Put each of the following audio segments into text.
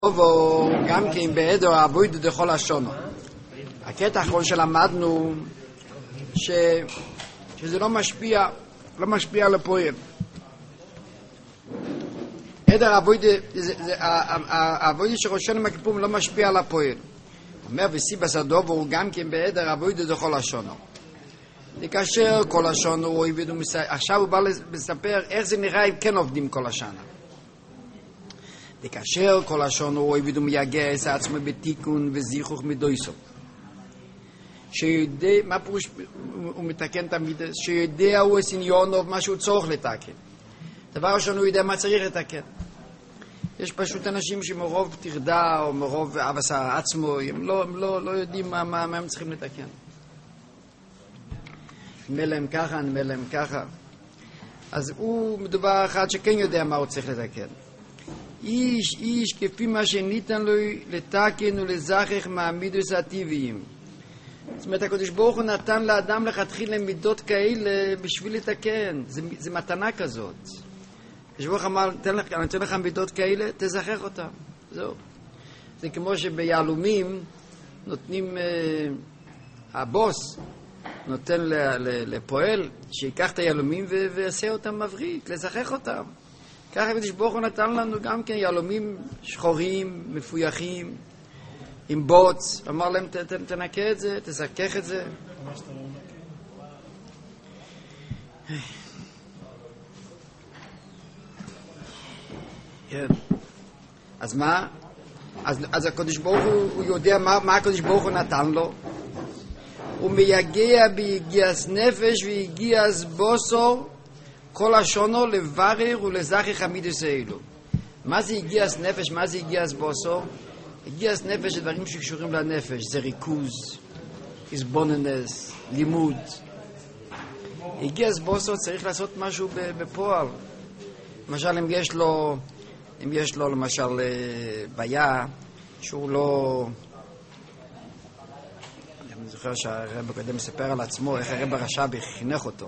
או גם כן בעדר העבודה דכל השונו. הקטע האחרון שלמדנו שזה לא משפיע על הפועל. עדר העבודה שראשון עם הכיפורים לא משפיע על הפועל. אומר וסיבס הדובר הוא גם כן בעדר העבודה דכל השונו. כאשר כל השונו הוא עובד עכשיו הוא בא לספר איך זה נראה אם כן עובדים כל השנה. וכאשר כל השון הוא אוהב ומייגע עצמו בתיקון וזיכוך מדויסו. שיודע, מה פירוש הוא מתקן תמיד? שיודע הוא עניון מה שהוא צורך לתקן. דבר ראשון הוא יודע מה צריך לתקן. יש פשוט אנשים שמרוב תרדה או מרוב אבסה עצמו, הם לא יודעים מה הם צריכים לתקן. נמא להם ככה. אז הוא מדובר אחד שכן יודע מה הוא צריך לתקן. איש כפי מה שניתן לו לתקן ולזכך מהמידות הטבעיים. זאת אומרת, הקדוש ברוך הוא נתן לאדם לכתחילה מידות כאלה בשביל לתקן. זה מתנה כזאת. הקדוש ברוך אמר, אני אתן לך מידות כאלה, תזכך אותם. זהו. זה כמו שביהלומים נותנים, הבוס נותן לפועל שיקח את היהלומים ויעשה אותם מבריק, לזכך אותם. ככה הקדוש ברוך הוא נתן לנו גם כן יהלומים שחורים, מפויחים, עם בוץ. אמר להם, תנקה את זה, תזכך את זה. כן. אז מה? אז הקדוש ברוך הוא יודע מה הקדוש ברוך הוא נתן לו. הוא מייגע ביגיעס נפש ויגיעס בוסור כל השונו לברר ולזכך המידות האלו. מה זה הגיעס נפש? מה זה הגיעס בוסו? הגיעס נפש זה דברים שקשורים לנפש. זה ריכוז, הסבוננס, לימוד. הגיעס בוסו צריך לעשות משהו בפועל. למשל אם יש לו למשל בעיה שהוא לא... אני זוכר שהרב הקודם מספר על עצמו איך הרב הרש"ב חינך אותו.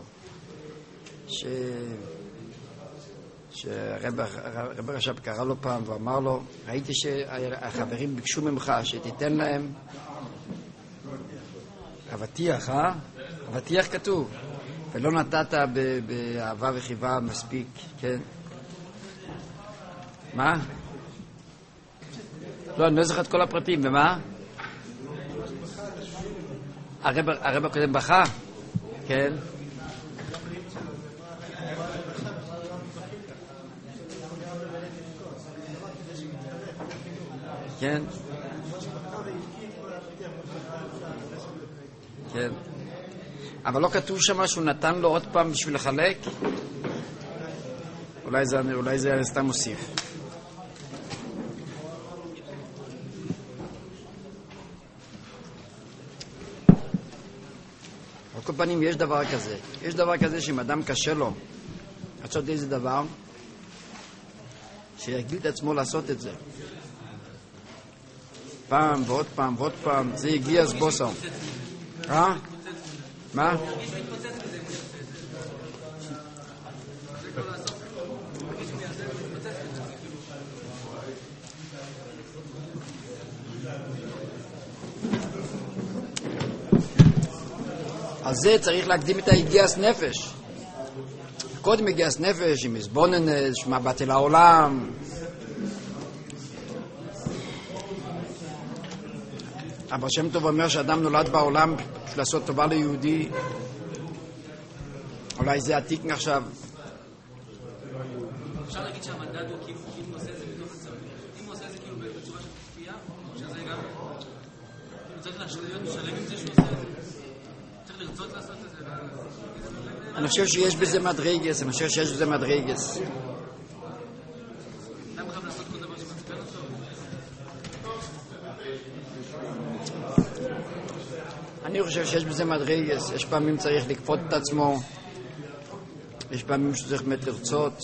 שהרב הרש"ב קרא לו פעם ואמר לו, ראיתי שהחברים ביקשו ממך שתיתן להם אבטיח, אבטיח כתוב, ולא נתת באהבה וחיבה מספיק, כן? מה? לא, אני לא זוכר את כל הפרטים, ומה? הרב הקודם בכה? כן? כן. כן. אבל לא כתוב שם שהוא נתן לו עוד פעם בשביל לחלק? אולי זה סתם מוסיף. על כל פנים יש דבר כזה. יש דבר כזה שאם אדם קשה לו לעשות איזה דבר, שירגיל את עצמו לעשות את זה. פעם ועוד פעם, זה הגיע אז בוסו. מה? על זה צריך להקדים את ההגיעס נפש. קודם הגיעס נפש עם הסבוננס, מבט אל העולם. אבל שם טוב אומר שאדם נולד בעולם בשביל לעשות טובה ליהודי. אולי זה עתיק עכשיו. אפשר להגיד שהמדד הוא כאילו הוא עושה את זה בתוך הצבא. אם הוא עושה את זה כאילו בצורה של כפייה, שזה גם... הוא צריך להיות משלם עם זה שהוא עושה את זה. צריך לרצות לעשות את זה. אני חושב שיש בזה מדרגס. אדם חייב לעשות כל דבר שמצפן אותו. אני חושב שיש בזה מדרגס. יש פעמים צריך לקפות את עצמו, יש פעמים שצריך באמת לרצות.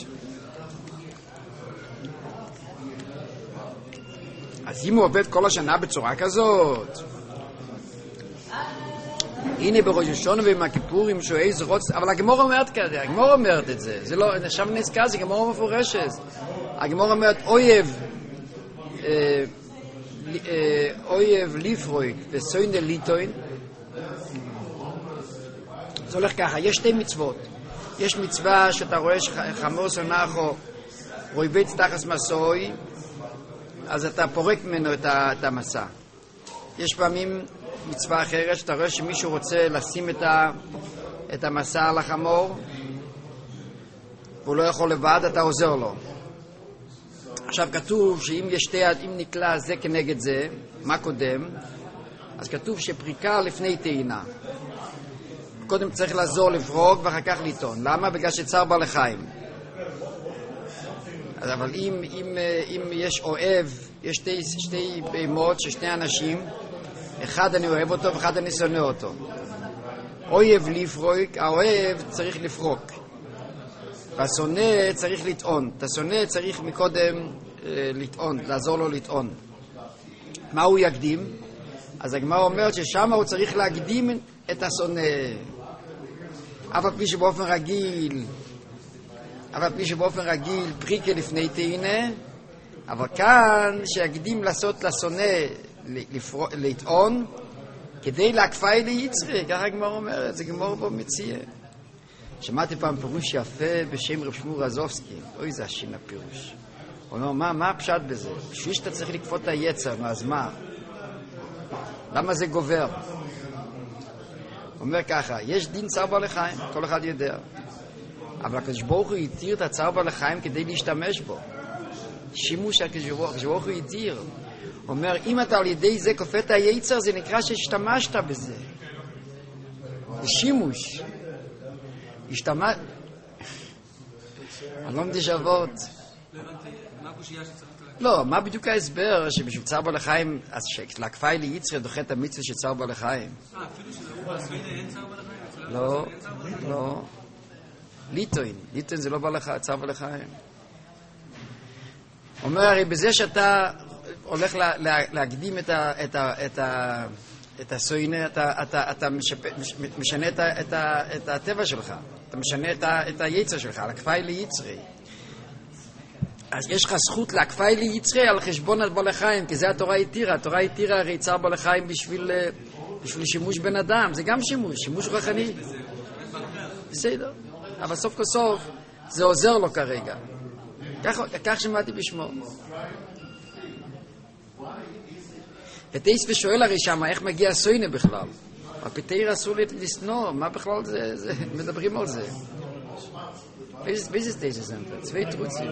אז אם הוא עובד כל השנה בצורה כזאת, הנה בראש השונה ועם הכיפורים שהוא איזה רוץ, אבל הגמור אומרת כזה, הגמור אומרת את זה, זה לא, עכשיו נזכר, זה גמור מפורשת. הגמור אומרת אויב אויב ליפרויק וסוינד ליטוין. זה הולך ככה, יש שתי מצוות. יש מצווה שאתה רואה שחמור סונחו רויבץ תחס מסוי, אז אתה פורק ממנו את המסע. יש פעמים מצווה אחרת שאתה רואה שמישהו רוצה לשים את המסע על החמור והוא לא יכול לבד, אתה עוזר לו. עכשיו כתוב שאם יש אם נקלע זה כנגד זה, מה קודם? אז כתוב שפריקה לפני טעינה. קודם צריך לעזור לפרוק ואחר כך לטעון. למה? בגלל שצער בעלי חיים. אבל אם יש אוהב, יש שתי בהמות של שני אנשים, אחד אני אוהב אותו ואחד אני שונא אותו. אוהב לפרוק, האוהב צריך לפרוק. והשונא צריך לטעון. את השונא צריך מקודם לטעון, לעזור לו לטעון. מה הוא יקדים? אז הגמרא אומרת ששם הוא צריך להקדים את השונא. אבל פי שבאופן רגיל פריקה לפני טעינה, אבל כאן שיקדים לעשות לשונא לטעון כדי להקפאי ליצרי, ככה הגמרא אומרת, זה גמרא בו מציע. שמעתי פעם פירוש יפה בשם רב שמואל רזובסקי, אוי זה השין הפירוש. הוא אומר, מה הפשט בזה? בשביל שאתה צריך לקפות את היצר, אז מה? למה זה גובר? הוא אומר ככה, יש דין צער בעלי חיים, כל אחד יודע. אבל הקדוש ברוך הוא התיר את הצער בעלי חיים כדי להשתמש בו. שימוש הקדוש ברוך הוא התיר. הוא אומר, אם אתה על ידי זה כופה את היצר, זה נקרא שהשתמשת בזה. זה שימוש. אני לא מדי שוות. לא, מה בדיוק ההסבר שבשביל צער בעלי חיים, אז להקפאי ליצרי דוחה את המצווה של צער בעלי חיים? אפילו שזה הוא בסוידה אין צער בעלי חיים? לא. ליטוין זה לא צער בעלי חיים. אומר הרי בזה שאתה הולך להקדים את הסוינה, אתה משנה את הטבע שלך, אתה משנה את היצר שלך, להקפאי ליצרי. אז יש לך זכות להקפאי ליצרי על חשבון בעלי חיים, כי זה התורה התירה. התורה התירה הרי צער בעלי חיים בשביל שימוש בן אדם, זה גם שימוש רוחני. בסדר, אבל סוף כל סוף זה עוזר לו כרגע. כך שמעתי בשמו. ותייס ושואל הרי שמה איך מגיע סוינה בכלל. הפתאיר אסור לסנוע, מה בכלל זה מדברים על זה. ואיזה תייסס הם? צווי תרוצים.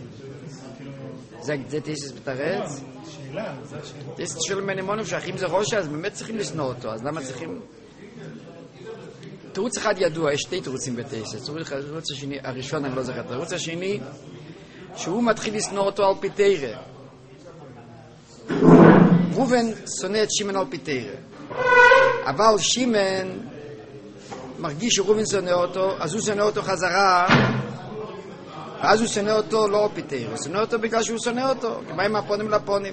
זה תייסס בתרץ? תייסס שואל מנימונים שאחים זה ראשה, אז באמת צריכים לסנוע אותו, אז למה צריכים... תירוץ אחד ידוע, יש שתי תירוצים בתייסס. תירוץ השני, הראשון אני לא זוכר. התירוץ השני, שהוא מתחיל לסנוע אותו על פתאיר. ראובן שונא את שמעון על פתאיר. אבל שמעון מרגיש שראובן שונא אותו, אז הוא שונא אותו חזרה, ואז הוא שונא אותו לא על פתאיר, הוא שונא אותו בגלל שהוא שונא אותו, כי באים מהפונים לפונים.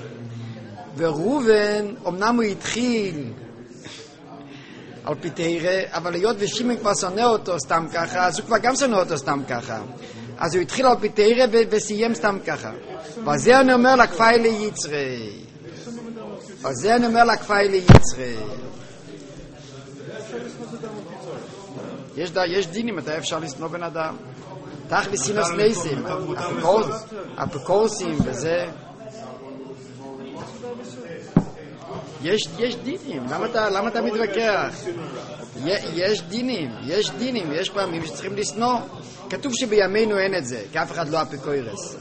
וראובן, אמנם הוא התחיל על פתאיר, אבל היות ושמעון כבר שונא אותו סתם ככה, אז הוא כבר גם שונא אותו סתם ככה. אז הוא התחיל על פתאיר וסיים סתם ככה. וזה אני אומר להקפאי ליצרי. וזה אני אומר להקפאי ליצרי. יש דינים, מתי אפשר לשנוא בן אדם. תכלי סינוס נסים, אפיקורסים וזה. יש דינים, למה אתה מתווכח? יש דינים, יש פעמים שצריכים לשנוא. כתוב שבימינו אין את זה, כי אף אחד לא אפיקורס.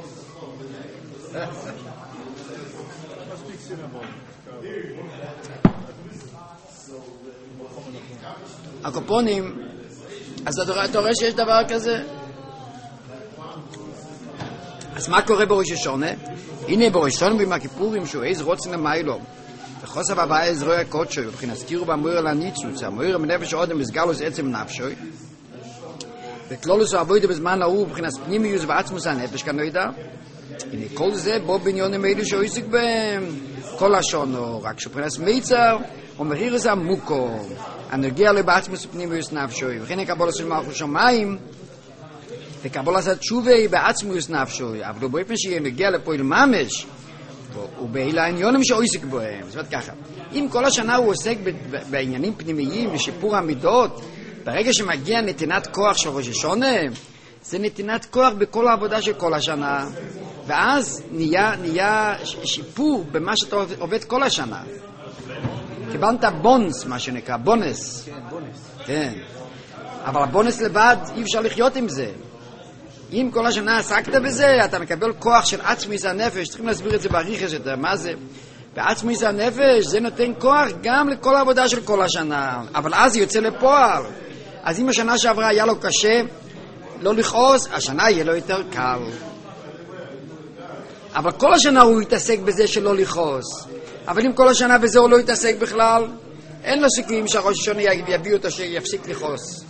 הקופונים, אז אתה רואה שיש דבר כזה? אז מה קורה בראש השונה? הנה בראש השונה ביום הכיפורים שהוא איז רוצן למיילו וחוסף הבא איז רואה קודשוי ובכן הזכירו במויר לניצוץ המויר מנפש עודם מסגלוס עצם נפשוי וכלולוס העבודה בזמן ההוא ובכן פנימיוס ועצמוס הנפש כנוידע הנה כל זה בו בניונים אלו שהוא עסק בהם כל השונו רק שפרנס מיצר ומחיר זה עמוקו הנגיע לבעצמוס פנימיוס נפשוי וכן הקבולת של מלכות שמיים וקבולת התשובה היא בעצמוס נפשוי אבל באופן שיהיה נגיע לפועל ממש בו, ובאלה העניונים שעוסק בהם. זאת אומרת ככה, אם כל השנה הוא עוסק בעניינים פנימיים לשיפור המידות, ברגע שמגיע נתינת כוח של ראש השונה, זה נתינת כוח בכל העבודה של כל השנה, ואז נהיה שיפור במה שאתה עובד כל השנה. קיבלת בונס, מה שנקרא, בונס. כן. אבל הבונס לבד, אי אפשר לחיות עם זה. אם כל השנה עסקת בזה, אתה מקבל כוח של עצמיס הנפש. צריכים להסביר את זה בעריכות יותר. מה זה? בעצמיס הנפש זה נותן כוח גם לכל העבודה של כל השנה. אבל אז יוצא לפועל. אז אם השנה שעברה היה לו קשה לא לכעוס, השנה יהיה לו יותר קל. אבל כל השנה הוא יתעסק בזה שלא לכעוס. אבל אם כל השנה בזה הוא לא יתעסק בכלל, אין לו סיכויים שהראש השונה יביא אותו שיפסיק לכעוס.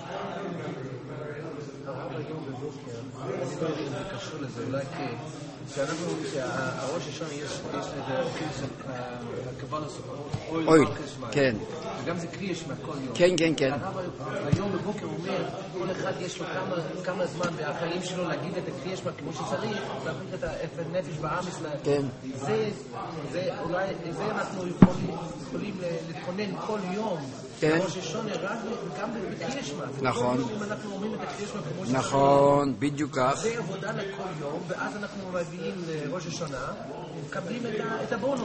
שאנחנו אומרים שהראש השונה יש לזה הקבל הסופר אוי, כן. וגם זה קרי יש מהכל יום. כן, כן, כן. היום בבוקר אומר, כל אחד יש לו כמה זמן והחיים שלו להגיד את הקרי יש כמו שצריך, להפריך את האפן נפש בעמס. כן. זה אולי, זה אנחנו יכולים להתכונן כל יום. כן. ראש השונה רק גם בקרי יש מה. נכון. אם אנחנו אומרים את הקרי יש מה כמו שצריך. נכון, בדיוק כך. זה עבודה לכל יום, ואז אנחנו מביאים לראש השונה, מקבלים את הבונוס.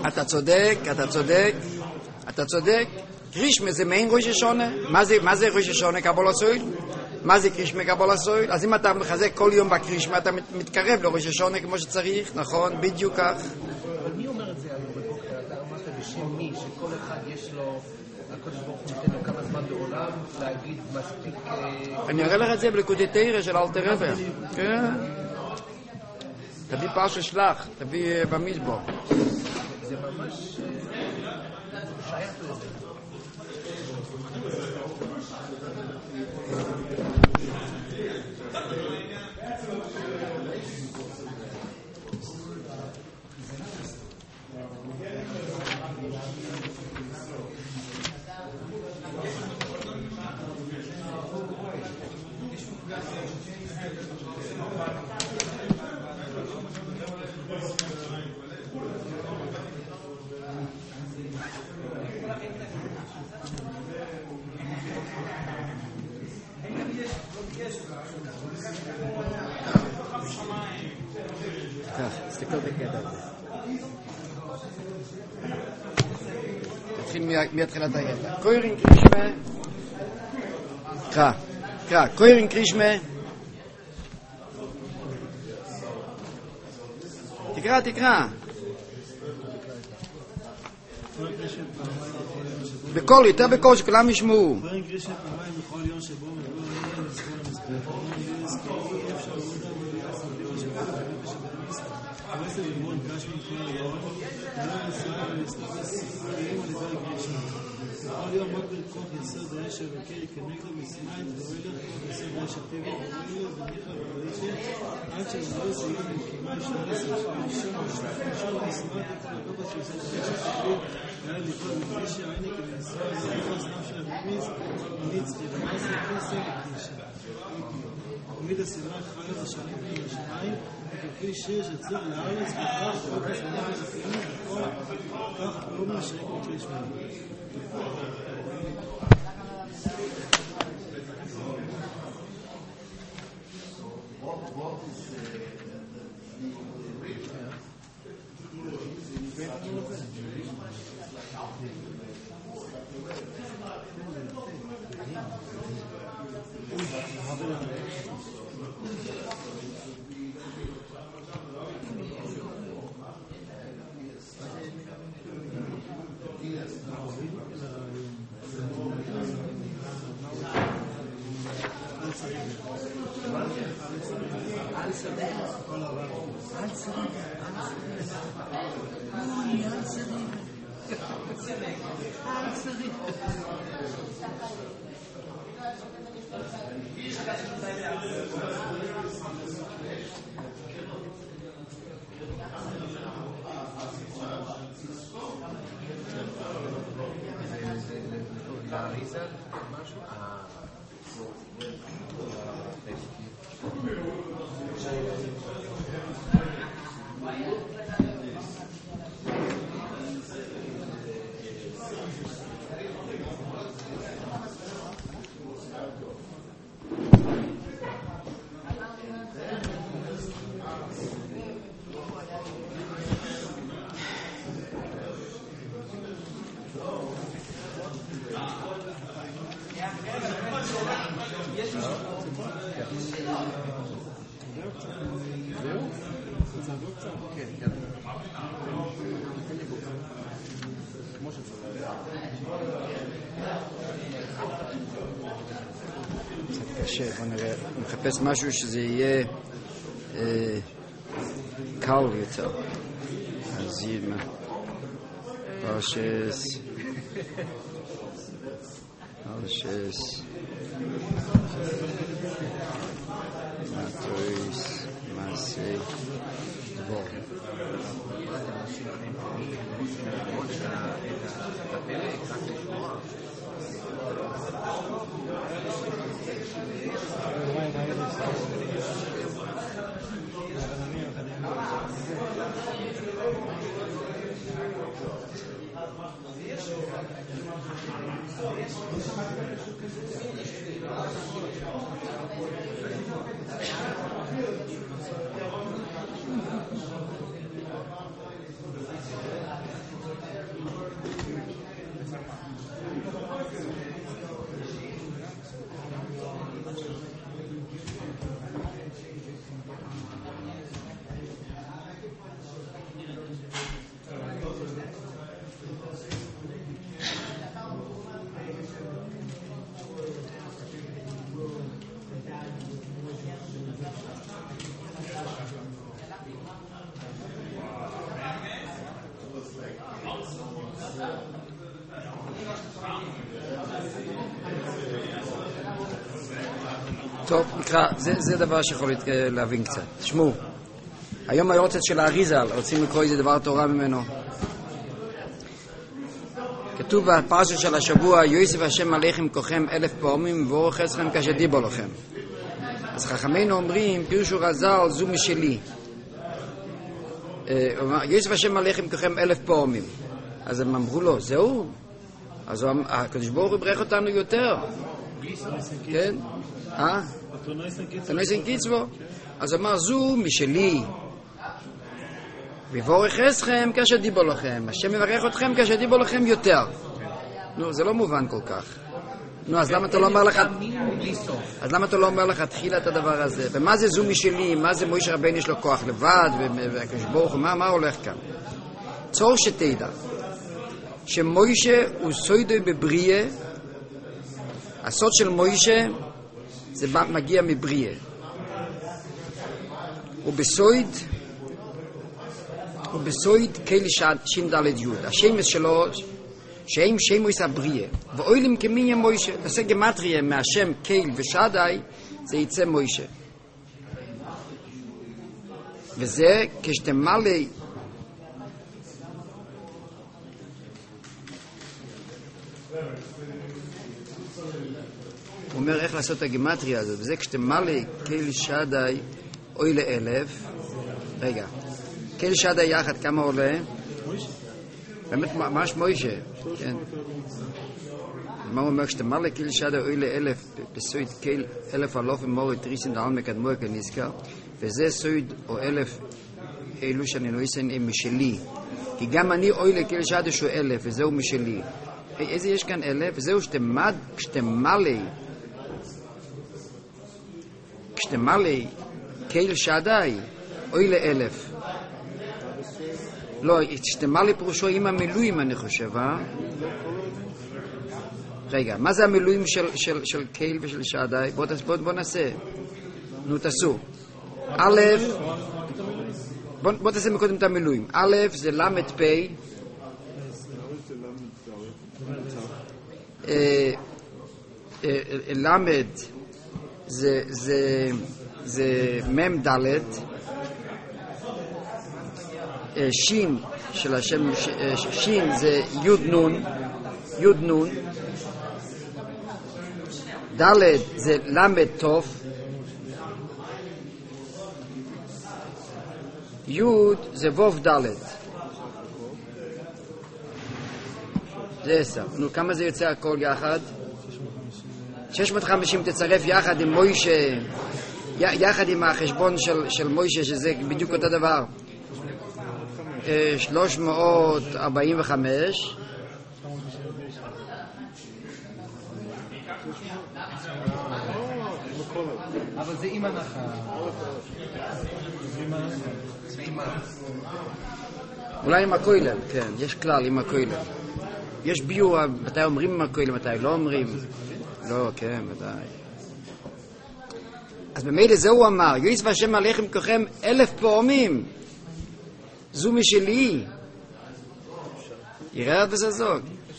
אתה צודק. קרישמה זה מעין ראש השונה. מה זה ראש השונה קבול הסויל? מה זה קרישמה קבול הסויל? אז אם אתה מחזק כל יום בקרישמה, אתה מתקרב לראש השונה כמו שצריך, נכון? בדיוק כך. אבל מי אומר את זה היום בבוקר? אתה אמרת בשם מי, שכל אחד יש לו, הקודש ברוך הוא נותן לו כמה זמן בעולם, להגיד מספיק... אני אראה לך את זה בליקודי תורה של אלתר רבי. כן. תביא פרשה שלח, תביא במזמור. זה ממש שייך לזה. תסתכל בקטע הזה. תתחיל מהתחילת הקטע. קוירין קרישמה. קרא. קוירין קרישמה. תקרא. בקול, יותר בקול שכולם ישמעו. קוירין קרישמה פעמיים בכל יום שבו מדבר עליהם לזכור למזבח. חמסת ללמוד גשמי כל היום, ולא לנסוע ולהסתפס ספרים על ידי גשמי. בכל יום רק בכוח יסוד האש הבקר כנגד מסיני תדורלך כוח יסוד האש הטבע ורלך וניחה ורלישה עד שלא יסיים במקימה שלנסה ראשון משימת את הגובה של יסוד האש הטבע ועד לכל מגרישה עיני כמנסוע ולחוס נפש הממיז וניצחי ומעשה כסר וקרישה. עמיד הסדרה חיות השנים בין השמיים וכפי שיש יצור לארץ וכך חוק הסמנה וזכינו וכל כך לא משרק וקריש מהם. קשה, בוא נראה, נחפש משהו שזה יהיה קל יותר. אז ידמה פרשס מטויס מעשי דבור. טוב, נקרא, זה דבר שיכול להבין קצת. תשמעו, היום היורצת של האריזל, רוצים לקרוא איזה דבר תורה ממנו. כתוב בפרשה של השבוע, יויסף השם עליכם כוחם 1000 פעמים ואורך חסכם כשדיבו לכם. אז חכמינו אומרים, פירשו רז"ל, זו משלי. יויסף השם עליכם כוחם 1000 פעמים. אז הם אמרו לו, זהו? אז הקדוש ברוך הוא ברך אותנו יותר. כן? תנויסן קיצבו. אז אמר, זו משלי. ויבורך חסכם כאשר דיבו לכם. השם מברך אתכם כאשר דיבו לכם יותר. נו, זה לא מובן כל כך. נו, אז למה אתה לא אומר לך... אז למה אתה לא אומר לך תחילה את הדבר הזה? ומה זה זו משלי? מה זה מוישה רבנו יש לו כוח לבד? והקדוש ברוך הוא, מה הולך כאן? צור שתדע שמוישה הוא סוידוי בבריאה. הסוד של מוישה זה מגיע מבריאה. ובסויד קייל שין דלת יוד. השמש שלו שם שמויס הבריאה. ואוילים כמיניה מוישה. תעשה גמטריה מהשם קייל ושדאי, זה יצא מוישה. וזה כשתמלא הוא אומר איך לעשות את הגימטריה הזאת, וזה כשתמלא קייל שדאי אוי ל1000. רגע, קייל שדאי יחד כמה עולה? באמת ממש מוישה, כן. מה הוא אומר? כשתמלא קייל שדאי אוי ל1000 בסויד קייל 1000 אלוף ומורי תריסין דעל מקדמוה כנזכר, וזה סויד או 1000 אלו שאני נויסן הם משלי, כי גם אני אוי לקייל שדאי שהוא 1000 וזהו משלי. איזה יש כאן 1000? וזהו כשתמלא קייל שדאי אוי ל1000. לא, כשתמלא פירושו עם המילואים אני חושב, רגע, מה זה המילואים של קייל ושל שדאי? בוא נעשה. נו, תעשו. א', בוא תעשה מקודם את המילואים. א' זה למד פי, למד זה מם דלת, שין של השם, שין זה יוד נון, דלת זה למד טוב, יוד זה ווב דלת. זה 10. נו, כמה זה יוצא הכל יחד? 650 תצרף יחד עם מוישה, יחד עם החשבון של מוישה, שזה בדיוק אותו דבר. 345. אבל זה עם הנחה. אולי עם הכולל, כן, יש כלל עם הכולל. יש ביור, מתי אומרים עם הכולל, מתי לא אומרים. לא, כן, ודאי. אז במילא זה הוא אמר, יועץ והשם עליכם כוכם 1000 פעמים. זו משלי. יראה בזה זוג.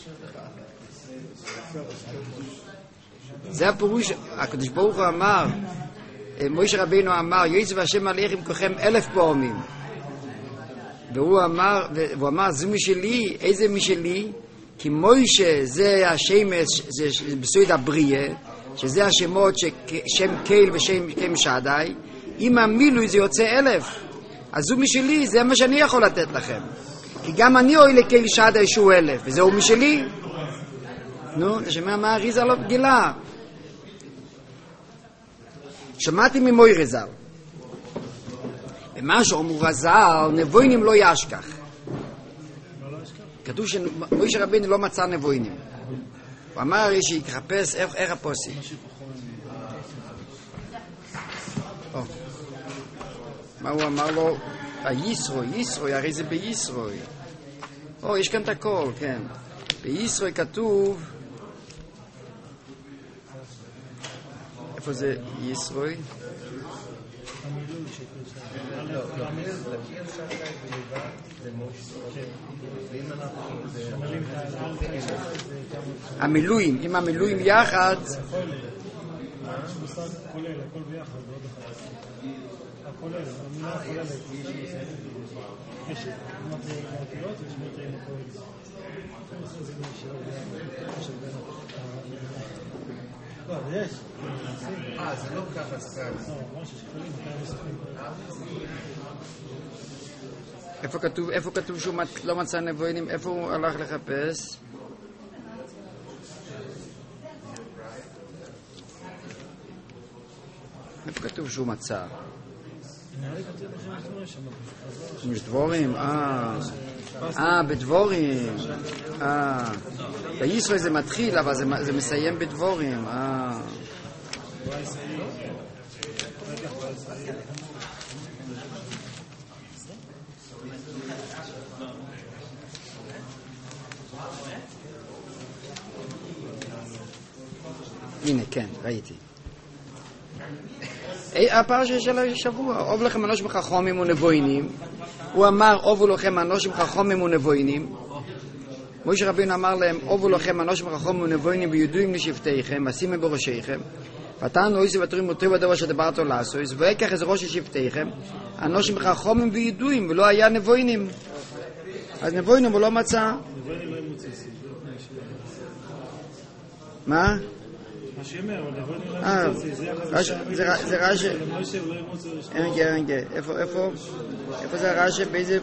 זה הפירוש, הקדוש ברוך הוא אמר, משה רבינו אמר, יועץ והשם עליכם כוכם 1000 פעמים. והוא אמר, זו משלי, איזה משלי? כי מוישה זה השמש, זה בסוד הבריאה, שזה השמות שם קייל ושם שדי, אם המילוי זה יוצא 1000, אז זו משלי, זה מה שאני יכול לתת לכם. כי גם אני אוהי לקייל שדי שהוא 1000, וזהו משלי. נו, תשמע מה אריזה לא גילה. שמעתי ממוי רזל. ומה שאומרו רזל, נבוינים לא ישכח. כתוב שמוישה רבינו לא מצא נבוינים. הוא אמר שיחפש איך הפוסי. מה הוא אמר לו? ישרוי, הרי זה בישרוי. יש כאן את הכל, כן. בישרוי כתוב, איפה זה ישרוי? המילואים, עם המילואים יחד, הכל ביחד, הכולל, המילה הכוללת, יש מהקהילות ויש מטרים הכוללת. זה יש. זה לא ככה סתם. איפה כתוב שהוא לא מצא נבואים? איפה הוא הלך לחפש? איפה כתוב שהוא מצא? יש דבורים? בדבורים. בישראל זה מתחיל, אבל זה מסיים בדבורים. הנה, כן, ראיתי. הפרשה של השבוע, אוב לכם אנושים חכמים ונבוינים. הוא אמר, אובו לכם אנושים חכמים ונבוינים. משה רבינו אמר להם, אובו לכם אנושים חכמים ונבוינים וידועים לשבטיכם, עשיתם בראשיכם. ותענו איסי ותורים מוטרים בדבר שדברתו לעשויס, ויקח איזה ראש שבטיכם, אנושים חכמים וידועים, ולא היה נבוינים. אז נבוינים הוא לא מצא. נבוינים לא ימוצא. מה? מה שאומר, אבל נבוינים לא ימוצא. זה רש"י. רגע, איפה זה הרש"י? באיזה...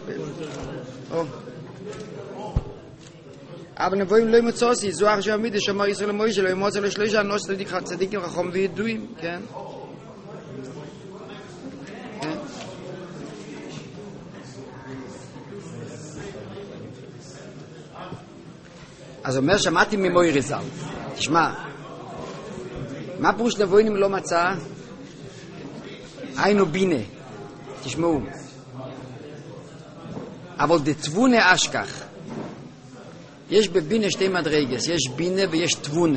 אבל נבואים לא ימוצא, זוהר שעמיד, שאמר ישראל למוישה, לא ימוצא לשלושה אנוש צדיקים חכם וידועים, כן? אז אומר, שמעתי ממוי רזל. תשמע, מה פירוש נבואים לא מצא? היינו בינה. תשמעו. אבל דתבונה אשכח. יש בבינה שתי מדרגס, יש בינה ויש תבונה.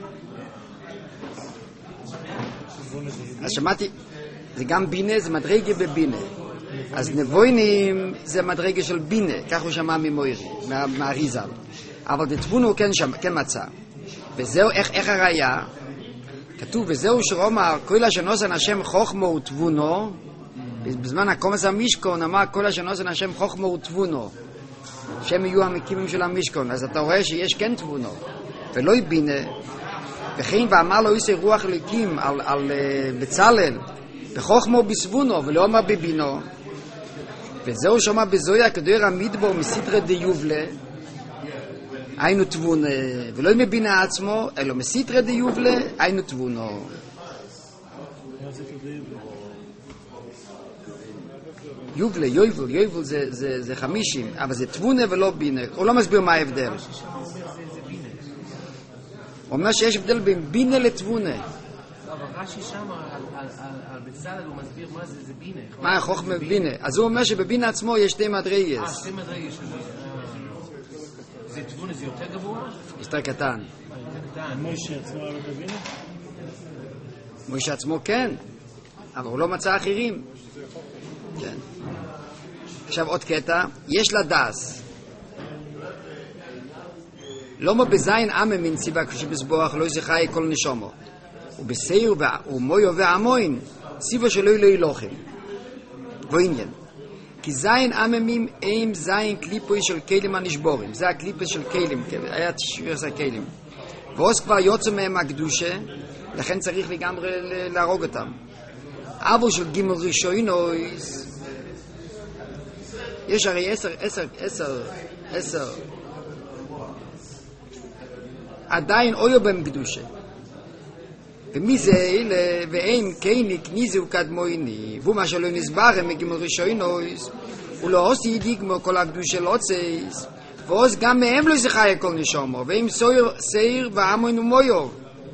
אז שמעתי, זה גם בינה, זה מדרגה בבינה. אז נבוינים זה מדרגה של בינה, כך הוא שמע ממוירי, מהריזל. אבל דתבונה הוא כן מצא. וזהו, איך הראיה? כתוב, וזהו שרומר, כל השנוסן השם חוכמו ותבונו, בזמן הקומץ המשכון אמר, כל השנוסן השם חוכמו ותבונו. שהם יהיו המקימים של המשכון. אז אתה רואה שיש כן תבונו, ולא בינה. וכן, ואמר לו איסי רוח אלוקים על בצלאל, בחוכמו בסבונו, ולא אמר בבינו. וזהו שומע בזויה כדור המדבור מסתרי דיובלה, היינו תבונה, ולא מבינה עצמו, אלא מסתרי דיובלה, היינו תבונו. יובל זה 50, אבל זה תבונה ולא בינה. הוא לא מסביר מה ההבדל. הוא אומר שיש הבדל בין בינה לתבונה. רש"י שם על בצלאל הוא מסביר מה זה בינה. מה חוכמה בבינה? אז הוא אומר שבבינה עצמו יש שתי מדרגות. שתי מדרגות. זה תבונה, זה יותר גבוה? יותר קטן. מוישה עצמו לא בבינה? מוישה עצמו כן, אבל הוא לא מצא אחרים. כן. עכשיו עוד קטע, יש לה דס. לא בזין עמם מן סיבה כשבסבוח לא יזכאי כל נשומו. ובסייר ומויו ועמוין סיבה שלא ילוכם. ועניין. כי זין עממים הם זין קליפוי של כלים הנשבורים. זה הקליפוי של כלים, היה תשביר של כלים. ועוז כבר יוצא מהם הקדושה, לכן צריך לגמרי להרוג אותם. אבו של גימל ראשונויס, יש הרי 10 עדיין אויו בהם קדושה. ומזה ואין קייני כניזו קדמויני, והוא מה שלא נסבר מגימל ראשונויס, הוא לא עושה דיגמו כל הקדושה לא צייס, ועוז גם מהם לא זכאי כל נשומו, והם סייר ועמוין ומויו.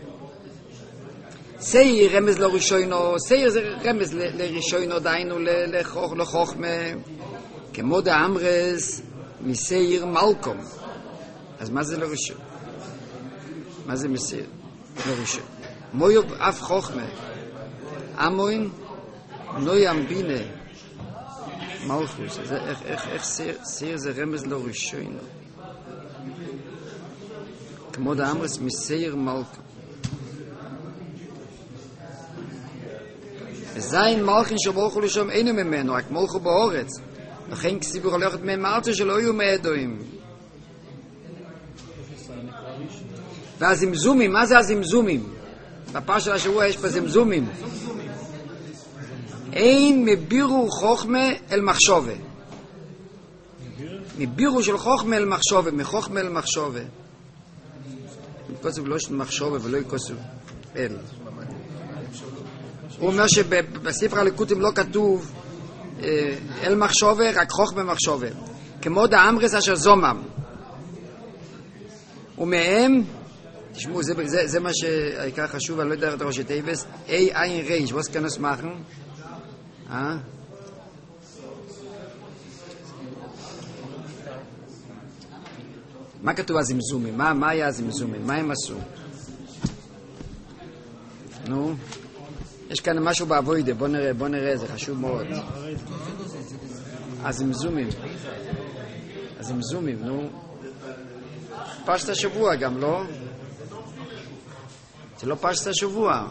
סייר רמז לראשונו, סייר זה רמז לראשונו, דיינו לחוכמה, כמו דאמרס מסייר מלכום. אז מה זה לראשון? מה זה מסייר? לראשון. מויו אף חוכמה, עמוין נוים בינה מלכוס. איך סייר זה רמז לראשונו? כמו דאמרס מסייר מלכום. זין מלכין שבוכו לשום אינו ממנו, רק מלכו באורץ. לכן כסיבור הולכת ממארצו שלא יהיו מעדועים. והזמזומים, מה זה הזמזומים? בפרשת של השבוע יש פה זמזומים. אין מבירו חוכמה אל מחשבה. מבירו של חוכמה אל מחשבה, מחוכמה אל מחשבה. יקוסו לא של מחשבה ולא יקוסו אל. הוא אומר שבספר הליקוטים לא כתוב אל מחשבה, רק חוכמה מחשבה. כמו דאמרס אשר זומם. ומהם, תשמעו, זה מה שהעיקר חשוב, אני לא יודע את ראשי טייבס, אי אין ריש, was kann es machen? מה כתוב הזמזומים? מה היה הזמזומים? מה הם עשו? נו, יש כאן משהו בעבודה, בוא נראה, זה חשוב מאוד. הזמזומים, נו. פשט השבוע גם, לא? זה לא פשט השבוע.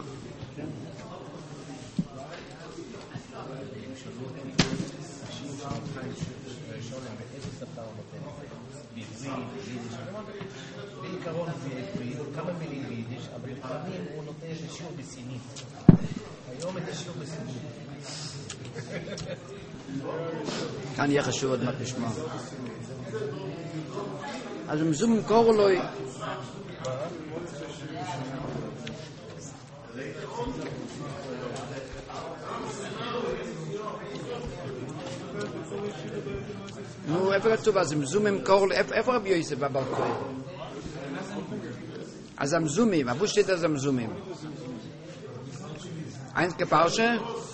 בעיקרון כמה מילים ביידיש, אבל לפעמים הוא נותן איזה שיעור בסינית. היום את השיעור בסינית. כאן יהיה חשוב עוד מעט לשמוע. אז מזומים קוראו לו נו, איפה כתוב? אז המזומים קוראו לו, איפה רבי יוסף בברקוי? אז המזומים, אבו שתית אז המזומים. אין כפרשה?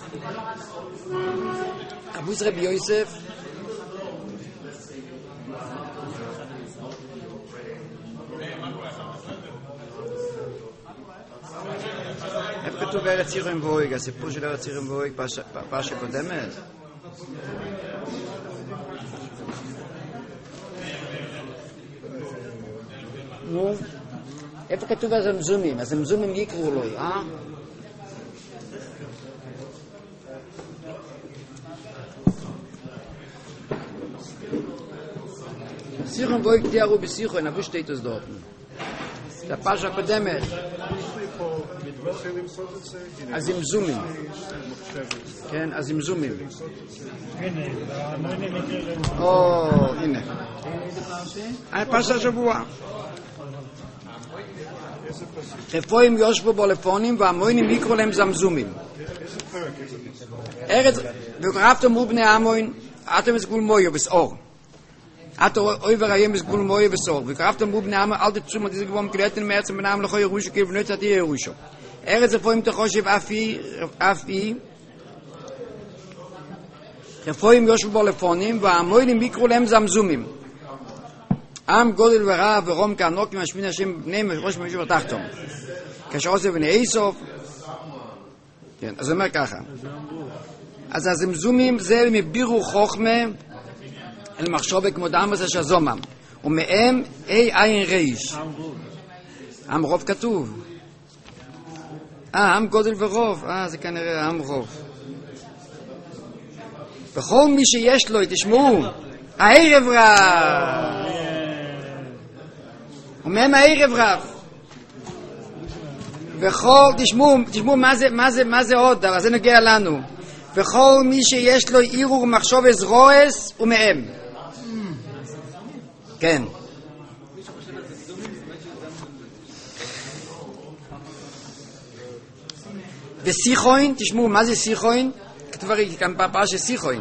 אבוס רבי יוסף איפה כתוב ארץ ירם ואויג? הסיפור של ארץ ירם ואויג פרשה קודמת? נו, איפה כתוב אז המזומים? אז המזומים יקראו לו, Sichon wo ich dir rubi Sichon, wo steht das dort? Der Pascha Kodemet. אז עם זומים. כן, אז עם זומים. הנה. פרשת השבוע. רפואים יושבו בולפונים והמוינים יקראו להם זמזומים. ארץ, וקרבתם רוב בני המוין, אתם סגול מויו בסעור. אַט אויבער איינ גול מויע בסאָג, ווי קראפט מוב נאמע אַלט צו מיט דיזע געוואָם קלעטן מערצן מיט נאמע לכוי רושע קיב נэт אַ די רושע. ארץ רפואים תחושב אפי רפואים יושבו בולפונים והמוילים יקראו להם זמזומים. עם גודל ורעב ורום כענוקים משמין השם בניהם ראש ממשהו בתחתום. כאשר עושה בני איסוף. כן, אז הוא אומר ככה. אז הזמזומים זה מבירו חוכמה אל מחשוב כמו דאמס השזומם. ומהם אי עין ריש. עם רוב כתוב. עם גודל ורוב. זה כנראה עם רוב. בכל מי שיש לו, תשמעו, הערב רב. ומהם הערב רב. וכל, תשמעו מה זה עוד, אבל זה נוגע לנו. וכל מי שיש לו עירור מחשוב זרועס ומהם. כן. וסיכוין, תשמעו, מה זה סיכוין? כתוב הרי כאן פרשת סיכוין.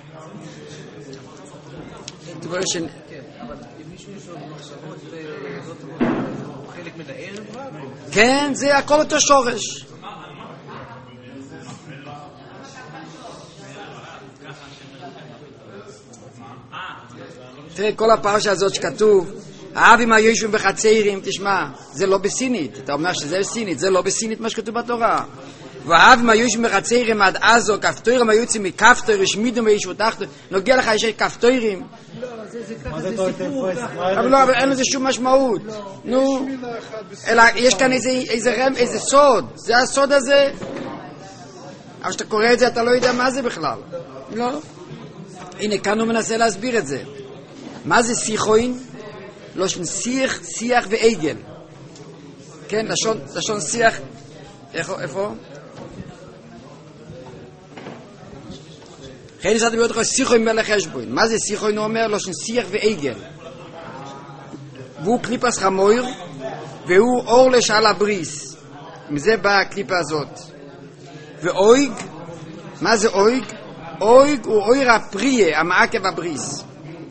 כתוב הרי כן, אבל אם מישהו יש לו מחשבות וזאת חלק מן הערב רב? כן, זה הכל אותו שורש. תראה, כל הפרשה הזאת שכתוב, האבים היושבים בחצרים, תשמע, זה לא בסינית. אתה אומר שזה בסינית, זה לא בסינית מה שכתוב בתורה. והאבים היושבים בחצרים עד עזו, כפתורים היוצאים מכפתור, השמידו מישהו תחתו, נוגע לך יש כפתורים. לא, זה ככה, זה סיפור. אבל אין לזה שום משמעות. נו, אלא יש כאן איזה סוד. זה הסוד הזה. אבל כשאתה קורא את זה אתה לא יודע מה זה בכלל. לא. הנה, כאן הוא מנסה להסביר את זה. מה זה שיחוין? לשון שיח ועגל. כן, לשון שיח. איפה? חייל נשאתי ביותר לך שיחוין מלך חשבון. מה זה שיחוין? הוא אומר לשון שיח ועגל. והוא קליפס חמויר, והוא אור לשעל הבריס. מזה באה הקליפה הזאת. ואויג, מה זה אויג? אויג הוא אויר הפריה, המעקב הבריס.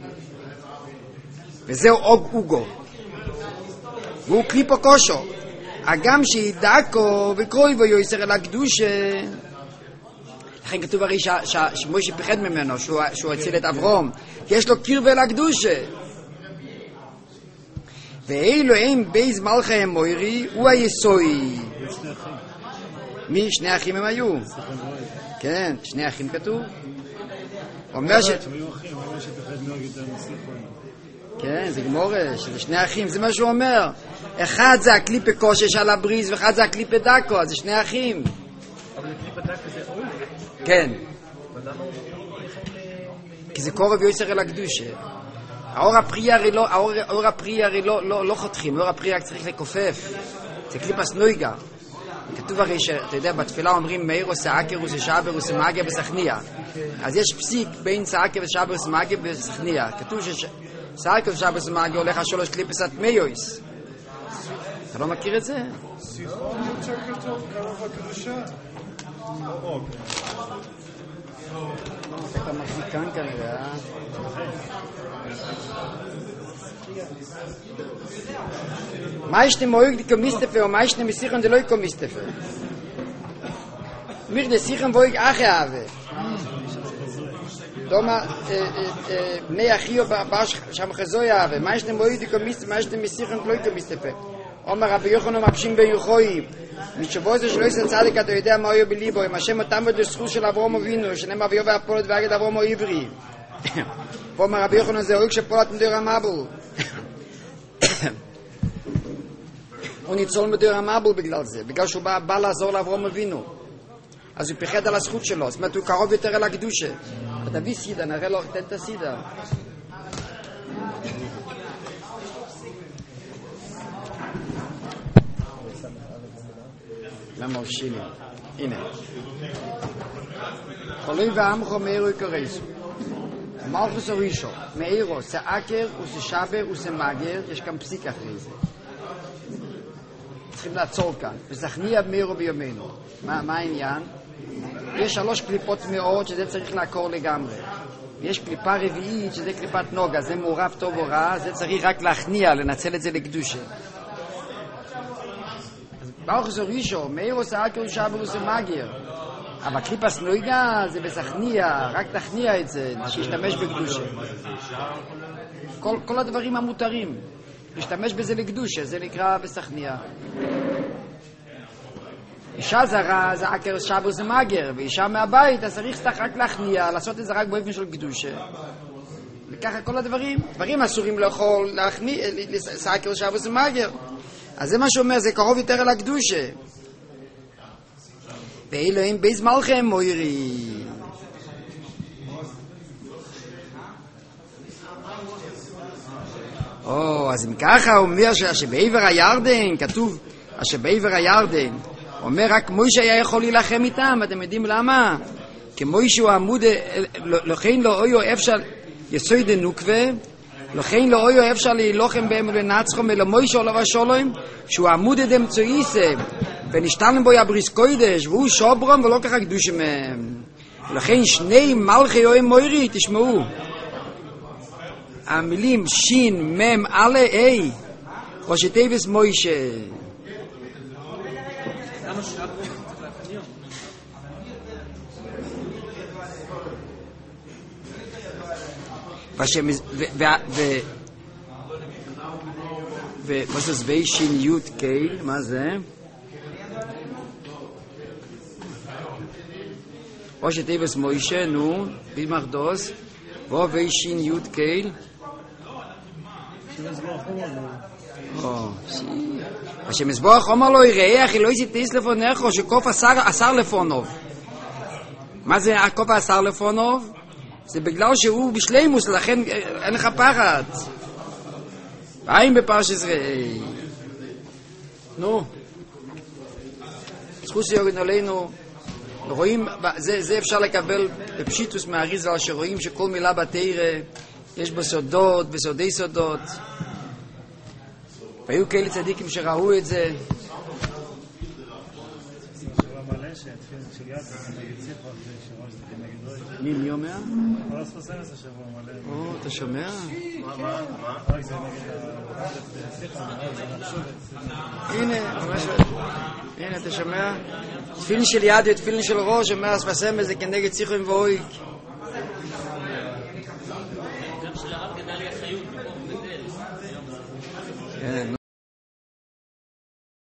וזהו אוג אוגו. והוא קליפו קושו. הגם שידעקו וקרוי בו יויסר אל הקדושה. לכן כתוב הרי שמוישה פחד ממנו, שהוא הציל את אברום. כי יש לו קרבה אל הקדושה. ואילו הם בייז מלכה המוירי, הוא היסוי. מי? שני אחים הם היו. כן, שני אחים כתוב. אומר ש... כן, זה גמורה, שזה שני אחים, זה מה שהוא אומר. אחד זה הקליפה קושש על הבריז, ואחד זה הקליפה דקו, אז זה שני אחים. אבל הקליפה דקו זה אוי? כן. כי זה קורב יויסר אל הקדושה. האור הפרי הרי לא חותכים, האור הפרי רק צריך לקופף. זה קליפה סנויגה. כתוב הרי שאתה יודע, בתפילה אומרים מאירו סעקר וסשבר וסמאגר וסכניה. אז יש פסיק בין סעקר ושבר וסמאגר וסכניה. כתוב סעקר ושבר וסמאגר הולך על 3 קליפסת מיויס. אתה לא מכיר את זה? סיכון יותר כתוב קרוב הקדושה. אתה מחזיק כאן כנראה, מה יש למויג דקומיסטפה או מה יש למסיכון דלוי קומיסטפה? מיר דסיכון בויג אחי אהבה דומה בני אחיו שם חזוי אהבה מה יש למויג דקומיסטפה מה יש למסיכון דלוי קומיסטפה אומר רבי יוחנן מפשים ביוחוי משבוע זה שלא יש צדיק אתה יודע מה היו בליבו אם השם אותם בדסחוס של אברום אבינו שנאמר אביו והפולת ואגד אברום או עברי אומר רבי יוחנן זה אויג שפולת מדיר המבול הוא ניצול מדיר המבול בגלל זה בגלל שהוא בא לעזור לאברום אבינו אז הוא פחד על הזכות שלו זאת אומרת הוא קרוב יותר אל הקדושה תביא סידה נראה לו תן את הסידה למה שיני הנה חולוי ועמכו מאירו יקרסו מלכוס הראשון מאירו סעקר וסשבר וסמאגר יש כאן פסיק אחרי זה צריכים לעצור כאן וסכניה מאירו ביומנו מה העניין? יש 3 קליפות מאוד שזה צריך לעקור לגמרי יש קליפה רביעית שזה קליפת נוגה זה מעורב טוב או רע זה צריך רק להכניע לנצל את זה לקדושה ברוך זה ראשון, מאיר עושה כאילו שברוס ומגיר. אבל קליפס נויגה זה בסכניה, רק תכניע את זה, שישתמש בקדושה. כל הדברים המותרים, להשתמש בזה לקדושה, זה נקרא בסכניה. אישה זרה זה עקר שברוס ומגיר, ואישה מהבית, אז צריך רק להכניע, לעשות את זה רק באופן של קדושה. וככה כל הדברים, דברים אסורים לאכול, להכניע, לעקר שברוס ומגיר. אז זה מה שאומר, זה קרוב יותר על הקדושה. ואלוהים בייס מלכם מוירי. אז אם ככה אומר שבעבר הירדן, כתוב שבעבר הירדן, אומר רק מוישה היה יכול להילחם איתם, אתם יודעים למה? כי מוישה הוא עמוד, לכן לא אויו אפשר יסוד נוקווה, לכן לא אויו אפשר להילוחם בהם ולנצחם, אלא מוישה עליו השלום, שהוא עמוד דמצויסה, ונשתלם בו יבריס קוידש, והוא שברום ולא ככה קדוש מהם. ולכן שני מלכי יוהם מוירי, תשמעו. המילים שין, מם, אלה, אי, ראשי תיבס מוישה. למה שברום צריך להכניע? ומה זה זווי שין יוד קייל, מה זה? ראשי תיבס מוישה, נו, בימח דוס, וווי שין יוד קייל. השם יזבוח אומר לו, יראה, אחי לא יסיטיס לפונך, או שקוף אסר לפונוב. מה זה הקוף אסר לפונוב? זה בגלל שהוא בשלימוס, לכן אין לך פחד. ואין בפרשת ראה. נו. זכוס יוגן עלינו, רואים, זה אפשר לקבל בפשיטוס מהאריזל, שרואים שכל מילה בתורה יש בו סודות, בסודי סודות. והיו כאלה צדיקים שראו את זה. מי אומר? אתה שומע? הנה, אתה שומע? תפילין של יד ותפילין של ראש, אומר הספסם הזה כנגד ציחוים ואויק. גם של הרב גדליה חיות,